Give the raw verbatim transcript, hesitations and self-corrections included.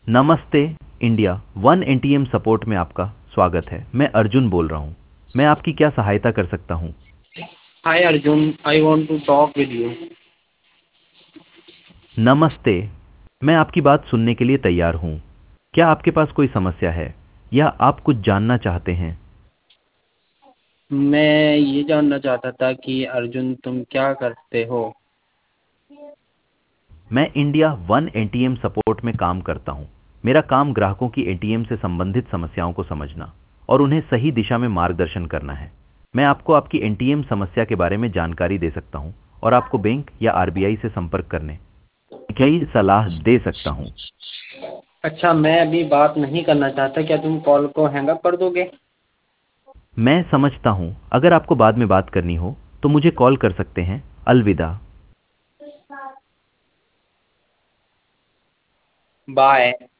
नमस्ते India one NTM support में आपका स्वागत है। मैं अर्जुन बोल रहा हूँ। मैं आपकी क्या सहायता कर सकता हूँ? Hi Arjun, I want to talk with you. नमस्ते, मैं आपकी बात सुनने के लिए तैयार हूँ। क्या आपके पास कोई समस्या है या आप कुछ जानना चाहते हैं? मैं ये जानना चाहता था कि अर्जुन तुम क्या करते हो। मैं इंडिया वन एटीएम सपोर्ट में काम करता हूँ। मेरा काम ग्राहकों की एटीएम से संबंधित समस्याओं को समझना और उन्हें सही दिशा में मार्गदर्शन करना है। मैं आपको आपकी एटीएम समस्या के बारे में जानकारी दे सकता हूँ और आपको बैंक या आरबीआई से संपर्क करने की सलाह दे सकता हूँ। अच्छा, मैं अभी बात नहीं करना चाहता, क्या तुम कॉल को हैंग अप कर दोगे? मैं समझता हूँ, अगर आपको बाद में बात करनी हो तो मुझे कॉल कर सकते हैं। अलविदा। बाय।